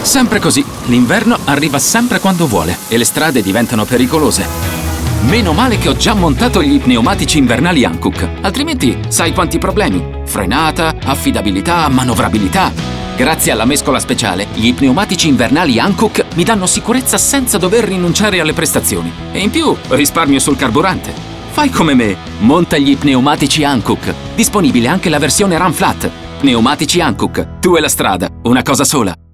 Sempre così, l'inverno arriva sempre quando vuole e le strade diventano pericolose. Meno male che ho già montato gli pneumatici invernali Hankook, altrimenti sai quanti problemi: frenata, affidabilità, manovrabilità. Grazie alla mescola speciale, gli pneumatici invernali Hankook mi danno sicurezza senza dover rinunciare alle prestazioni. E in più risparmio sul carburante. Fai come me, monta gli pneumatici Hankook. Disponibile anche la versione Run Flat. Pneumatici Hankook, tu e la strada, una cosa sola.